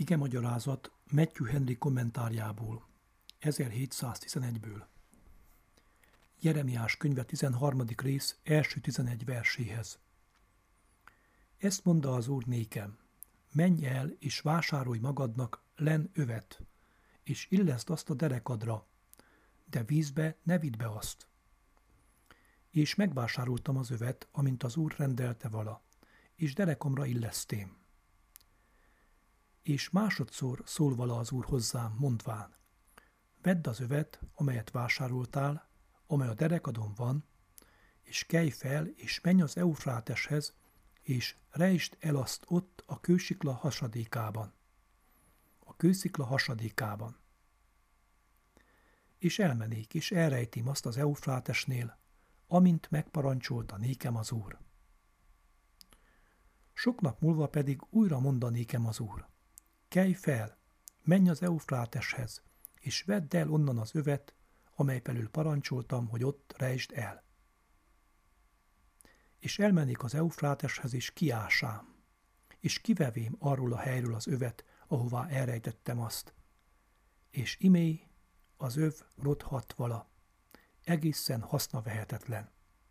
Igemagyarázat Matthew Henry kommentárjából, 1711-ből. Jeremiás könyve 13. rész első 11 verséhez. Ezt mondta az Úr nékem: menj el, és vásárolj magadnak len övet, és illeszd azt a derekadra, de vízbe ne vidd be azt. És megvásároltam az övet, amint az Úr rendelte vala, és derekamra illesztém. És másodszor szól vala az Úr hozzám, mondván: vedd az övet, amelyet vásároltál, amely a derekadon van, és kelj fel, és menj az Eufráteshez, és rejtsd el azt ott a kőszikla hasadékában. A kőszikla hasadékában. És elmenék, és elrejtém azt az Eufrátesnél, amint megparancsolta nékem az Úr. Sok nap múlva pedig újra mondta nékem az Úr: kelj fel, menj az Eufráteshez, és vedd el onnan az övet, amely felül parancsoltam, hogy ott rejtsd el. És elmennék az Eufráteshez, és kiásám, és kivevém arról a helyről az övet, ahová elrejtettem azt. És imé az öv rothadt vala, egészen hasznavehetetlen.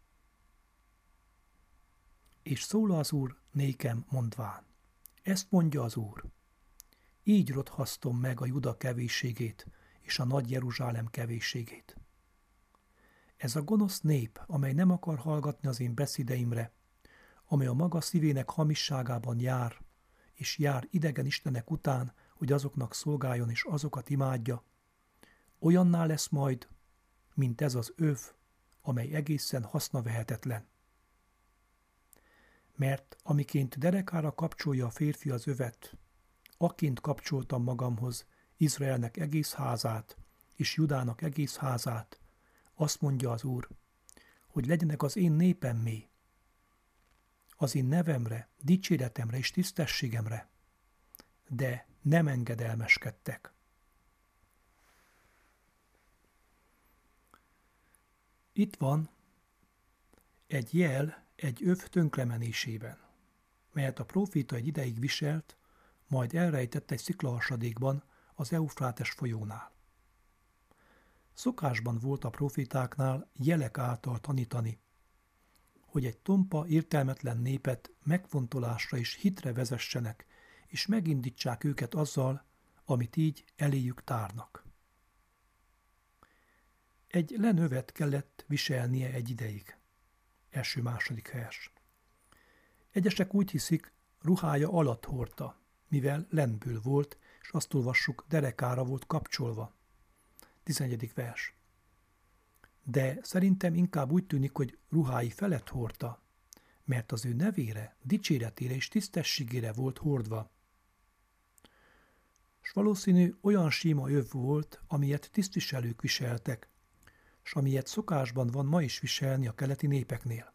És szól az Úr nékem mondván: ezt mondja az Úr: így rothasztom meg a Juda kevésségét, és a nagy Jeruzsálem kevésségét. Ez a gonosz nép, amely nem akar hallgatni az én beszédeimre, amely a maga szívének hamisságában jár, és jár idegen istenek után, hogy azoknak szolgáljon és azokat imádja, olyanná lesz majd, mint ez az öv, amely egészen hasznavehetetlen. Mert amiként derekára kapcsolja a férfi az övet, akként kapcsoltam magamhoz Izraelnek egész házát, és Judának egész házát, azt mondja az Úr, hogy legyenek az én népemmé, az én nevemre, dicséretemre és tisztességemre, de nem engedelmeskedtek. Itt van egy jel egy öv tönkremenésében, melyet a próféta egy ideig viselt, majd elrejtett egy sziklahasadékban az Eufrátes folyónál. Szokásban volt a profétáknál jelek által tanítani, hogy egy tompa, értelmetlen népet megfontolásra és hitre vezessenek, és megindítsák őket azzal, amit így eléjük tárnak. Egy lenövet kellett viselnie egy ideig. Első-második vers. Egyesek úgy hiszik, ruhája alatt hordta, mivel lenből volt, és azt olvassuk, derekára volt kapcsolva. 11. vers. De szerintem inkább úgy tűnik, hogy ruhái felett hordta, mert az ő nevére, dicséretére és tisztességére volt hordva. S valószínű olyan sima öv volt, amilyet tisztviselők viseltek, s amilyet szokásban van ma is viselni a keleti népeknél.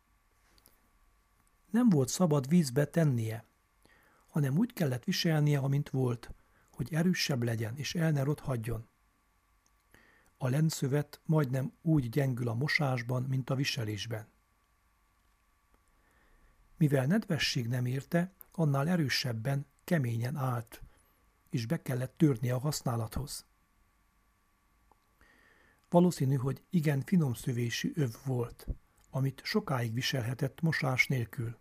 Nem volt szabad vízbe tennie, hanem úgy kellett viselnie, amint volt, hogy erősebb legyen és el ne rothadjon. A lenszövet majdnem úgy gyengül a mosásban, mint a viselésben. Mivel nedvesség nem érte, annál erősebben, keményen állt, és be kellett törnie a használathoz. Valószínű, hogy igen finom szövésű öv volt, amit sokáig viselhetett mosás nélkül.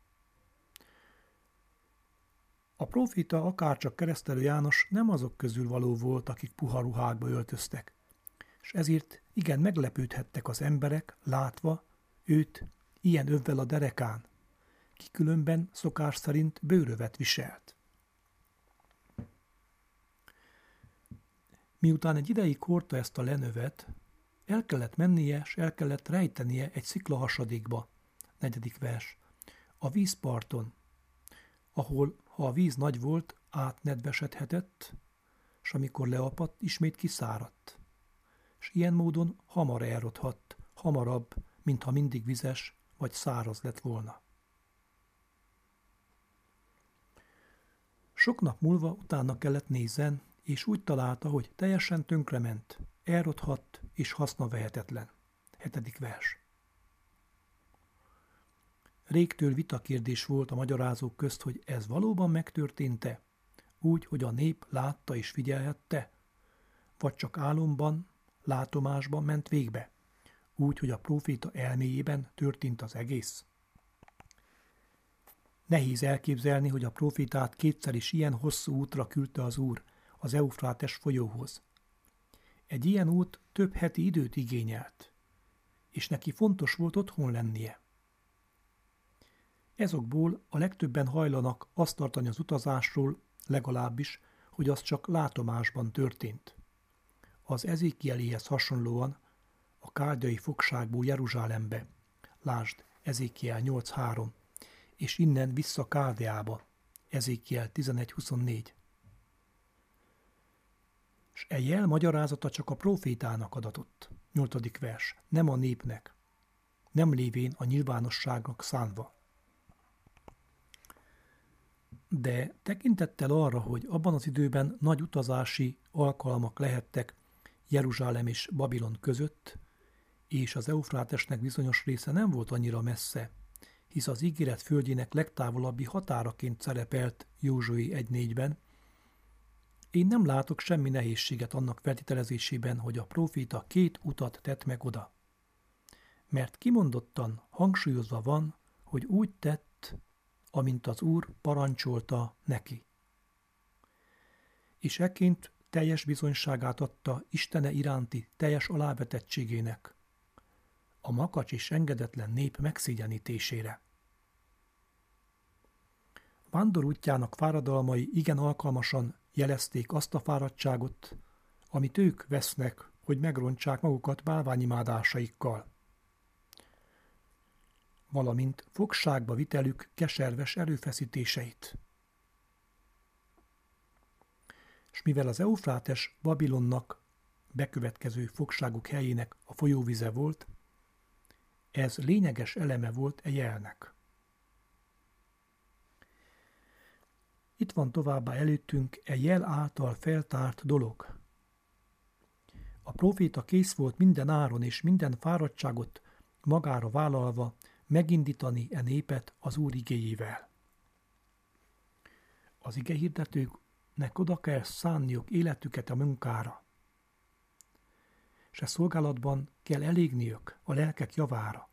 A próféta, akárcsak Keresztelő János nem azok közül való volt, akik puha ruhákba öltöztek, és ezért igen meglepődhettek az emberek, látva őt ilyen övvel a derekán, ki különben szokás szerint bőrövet viselt. Miután egy ideig hordta ezt a lenövet, el kellett mennie, és el kellett rejtenie egy sziklahasadékba, 4. vers, a vízparton, ahol, ha a víz nagy volt, átnedvesedhetett, s amikor leapadt, ismét kiszáradt. És ilyen módon hamar elrothadt, hamarabb, mintha mindig vizes vagy száraz lett volna. Sok nap múlva utána kellett nézzen, és úgy találta, hogy teljesen tönkrement, elrothadt és hasznavehetetlen. 7. vers. Régtől vitakérdés volt a magyarázók közt, hogy ez valóban megtörtént-e, úgy, hogy a nép látta és figyelhette, vagy csak álomban, látomásban ment végbe, úgy, hogy a próféta elméjében történt az egész? Nehéz elképzelni, hogy a prófétát kétszer is ilyen hosszú útra küldte az Úr az Eufrátes folyóhoz. Egy ilyen út több heti időt igényelt, és neki fontos volt otthon lennie. Ezokból a legtöbben hajlanak azt tartani az utazásról, legalábbis, hogy az csak látomásban történt. Az Ezékieléhez hasonlóan a káldai fogságból Jeruzsálembe, lásd Ezékiel 8.3, és innen vissza Káldeába, Ezékiel 11.24. S e jel magyarázata csak a prófétának adatott, 8. vers, nem a népnek, nem lévén a nyilvánosságnak szánva. De tekintettel arra, hogy abban az időben nagy utazási alkalmak lehettek Jeruzsálem és Babilon között, és az Eufrátesnek bizonyos része nem volt annyira messze, hisz az ígéret földjének legtávolabbi határaként szerepelt Józsué 1.4-ben, én nem látok semmi nehézséget annak feltételezésében, hogy a próféta két utat tett meg oda. Mert kimondottan hangsúlyozva van, hogy úgy tett, amint az Úr parancsolta neki. És ekként teljes bizonyságát adta Istene iránti teljes alávetettségének, a makacs és engedetlen nép megszégyenítésére. Vándorútjának fáradalmai igen alkalmasan jelezték azt a fáradtságot, amit ők vesznek, hogy megrontsák magukat bálványimádásaikkal, valamint fogságba vitelük keserves erőfeszítéseit. És mivel az Eufrátes Babilonnak bekövetkező fogságuk helyének a folyóvize volt, ez lényeges eleme volt e jelnek. Itt van továbbá előttünk e jel által feltárt dolog. A próféta kész volt minden áron és minden fáradtságot magára vállalva megindítani e népet az Úr igéjével. Az igehirdetőknek oda kell szánniuk életüket a munkára, és e szolgálatban kell elégniük a lelkek javára.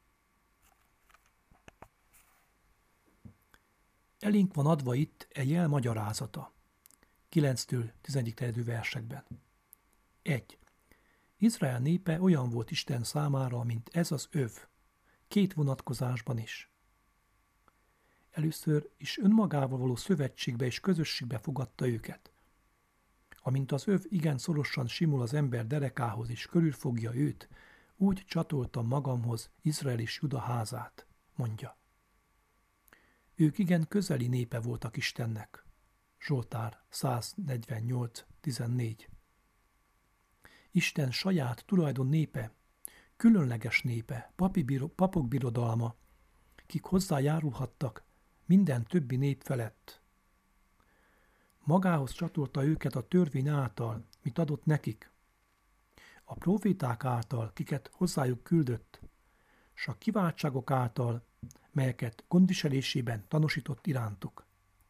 Elénk van adva itt egy jel magyarázata, 9-től 11. versekben. 1. Izrael népe olyan volt Isten számára, mint ez az öv, két vonatkozásban is. Először is önmagával való szövetségbe és közösségbe fogadta őket. Amint az öv igen szorosan simul az ember derekához és körülfogja őt, úgy csatoltam magamhoz Izrael és Juda házát, mondja. Ők igen közeli népe voltak Istennek. Zsoltár 148.14. Isten saját tulajdon népe, különleges népe, papok birodalma, kik hozzájárulhattak minden többi nép felett. Magához csatolta őket a törvény által, mit adott nekik, a próféták által, kiket hozzájuk küldött, s a kiváltságok által, melyeket gondviselésében tanúsított irántuk.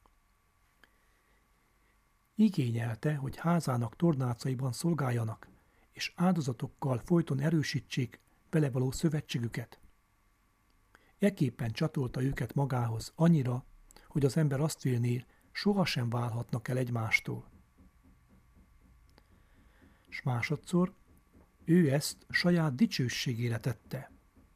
Igényelte, hogy házának tornácaiban szolgáljanak, és áldozatokkal folyton erősítsék vele való szövetségüket. Ekképpen csatolta őket magához annyira, hogy az ember azt vélné, sohasem válhatnak el egymástól. S másodszor ő ezt saját dicsőségére tette.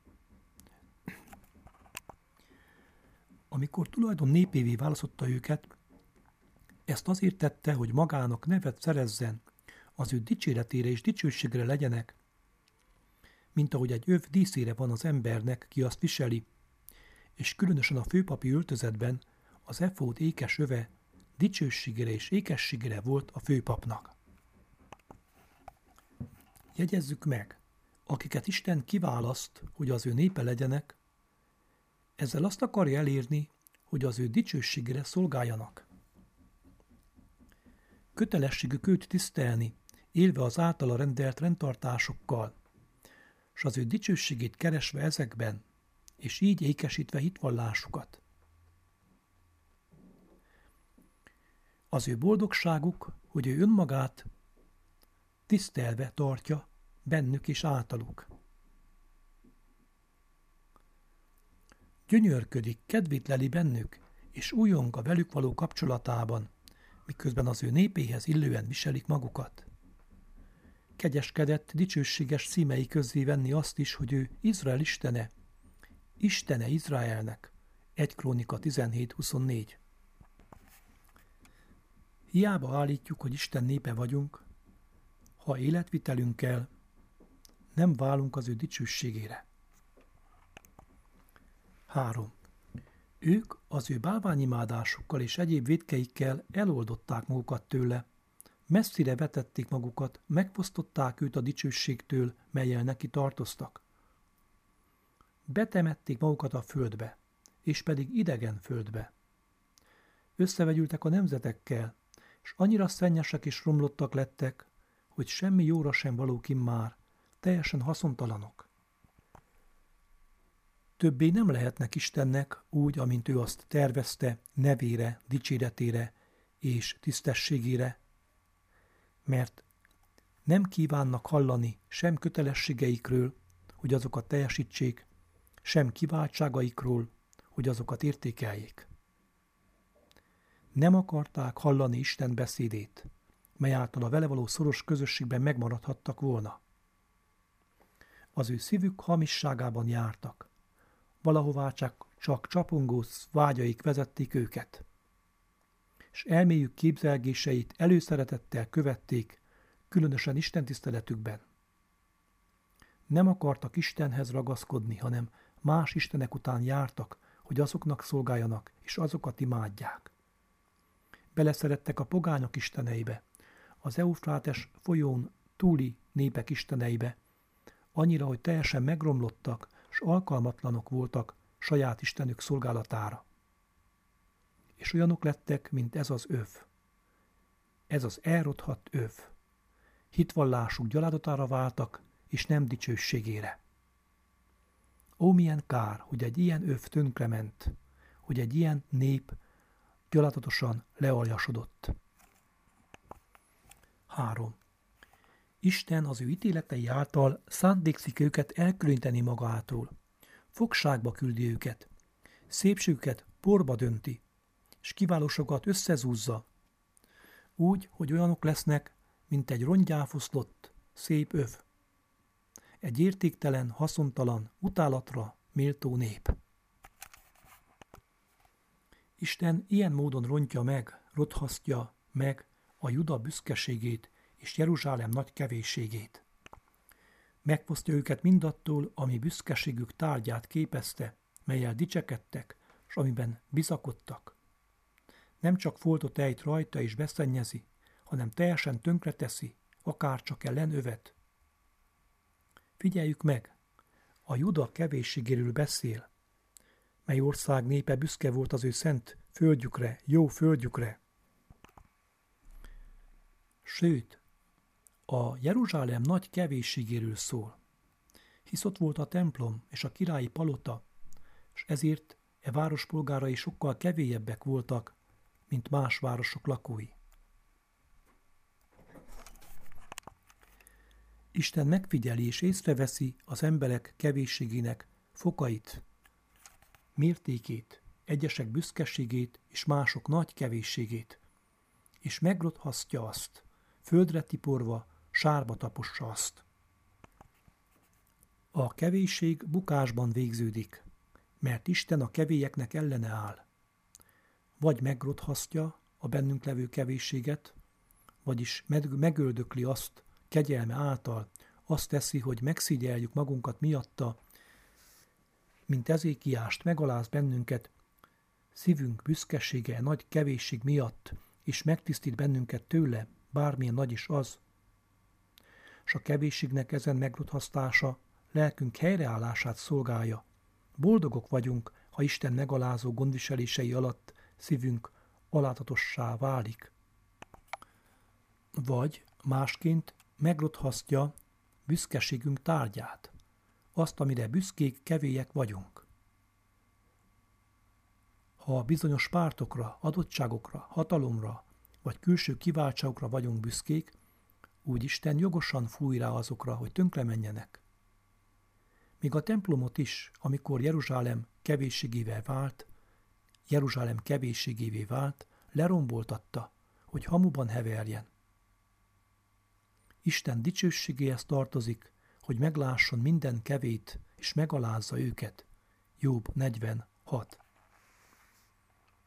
Amikor tulajdon népévé választotta őket, ezt azért tette, hogy magának nevet szerezzen, az ő dicséretére és dicsőségre legyenek, mint ahogy egy öv díszére van az embernek, ki azt viseli, és különösen a főpapi öltözetben az efód ékes öve dicsőségére és ékességére volt a főpapnak. Jegyezzük meg, akiket Isten kiválaszt, hogy az ő népe legyenek, ezzel azt akarja elérni, hogy az ő dicsőségére szolgáljanak. Kötelességük őt tisztelni, élve az általa rendelt rendtartásokkal, s az ő dicsőségét keresve ezekben, és így ékesítve hitvallásukat. Az ő boldogságuk, hogy ő önmagát tisztelve tartja bennük és általuk. Gyönyörködik, kedvét leli bennük, és újong a velük való kapcsolatában, miközben az ő népéhez illően viselik magukat. Kegyeskedett dicsőséges címei közé venni azt is, hogy ő Izrael istene, Istene Izraelnek. 1 Krónika 17.24. Hiába állítjuk, hogy Isten népe vagyunk, ha életvitelünkkel nem válunk az ő dicsőségére. 3. Ők az ő bálványimádásukkal és egyéb vétkeikkel eloldották magukat tőle, messzire vetették magukat, megfosztották őt a dicsőségtől, mellyel neki tartoztak. Betemették magukat a földbe, és pedig idegen földbe. Összevegyültek a nemzetekkel, és annyira szennyesek és romlottak lettek, hogy semmi jóra sem valók immár, teljesen haszontalanok. Többé nem lehetnek Istennek úgy, amint ő azt tervezte, nevére, dicséretére és tisztességére, mert nem kívánnak hallani sem kötelességeikről, hogy azokat teljesítsék, sem kiváltságaikról, hogy azokat értékeljék. Nem akarták hallani Isten beszédét, mely által a vele való szoros közösségben megmaradhattak volna. Az ő szívük hamisságában jártak, valahová csak csapongó vágyaik vezették őket, és elméjük képzelgéseit előszeretettel követték, különösen istentiszteletükben. Nem akartak Istenhez ragaszkodni, hanem más istenek után jártak, hogy azoknak szolgáljanak, és azokat imádják. Beleszerettek a pogányok isteneibe, az Eufrátes folyón túli népek isteneibe, annyira, hogy teljesen megromlottak, s alkalmatlanok voltak saját istenük szolgálatára. És olyanok lettek, mint ez az öv. Ez az elrothadt öv. Hitvallásuk gyalázatára váltak, és nem dicsőségére. Ó, milyen kár, hogy egy ilyen öv tönkrement, hogy egy ilyen nép gyalázatosan lealjasodott. 3. Isten az ő ítéletei által szándékszik őket elkülöníteni magától. Fogságba küldi őket, szépségüket porba dönti, és kiválósokat összezúzza, úgy, hogy olyanok lesznek, mint egy rongyáfoszlott, szép öv. Egy értéktelen, haszontalan, utálatra méltó nép. Isten ilyen módon rontja meg, rothasztja meg a Juda büszkeségét és Jeruzsálem nagy kevésségét. Megfosztja őket mindattól, ami büszkeségük tárgyát képezte, mellyel dicsekedtek, s amiben bizakodtak. Nem csak foltot ejt rajta és beszennyezi, hanem teljesen tönkreteszi, akár csak ellenövet. Figyeljük meg, a Juda kevésségéről beszél, mely ország népe büszke volt az ő szent földjükre, jó földjükre. Sőt, a Jeruzsálem nagy kevésségéről szól, hisz ott volt a templom és a királyi palota, és ezért e város polgárai sokkal kevélyebbek voltak, mint más városok lakói. Isten megfigyeli és észreveszi az emberek kevésségének fokait, mértékét, egyesek büszkeségét és mások nagy kevésségét, és megrothasztja azt, földre tiporva, sárba tapossa azt. A kevésség bukásban végződik, mert Isten a kevélyeknek ellene áll. Vagy megrothasztja a bennünk levő kevésséget, vagyis megöldökli azt kegyelme által, azt teszi, hogy megszígyeljük magunkat miatta, mint Ezékiást megaláz bennünket, szívünk büszkesége nagy kevésség miatt, és megtisztít bennünket tőle, bármilyen nagy is az. S a kevésségnek ezen megrothasztása lelkünk helyreállását szolgálja. Boldogok vagyunk, ha Isten megalázó gondviselései alatt szívünk alázatossá válik. Vagy másként megrothasztja büszkeségünk tárgyát, azt, amire büszkék, kevélyek vagyunk. Ha bizonyos pártokra, adottságokra, hatalomra, vagy külső kiváltságokra vagyunk büszkék, úgy Isten jogosan fúj rá azokra, hogy tönkre menjenek. Míg a templomot is, amikor Jeruzsálem kevésségévé vált, leromboltatta, hogy hamuban heverjen. Isten dicsőségéhez tartozik, hogy meglásson minden kevét, és megalázza őket. Jobb 46.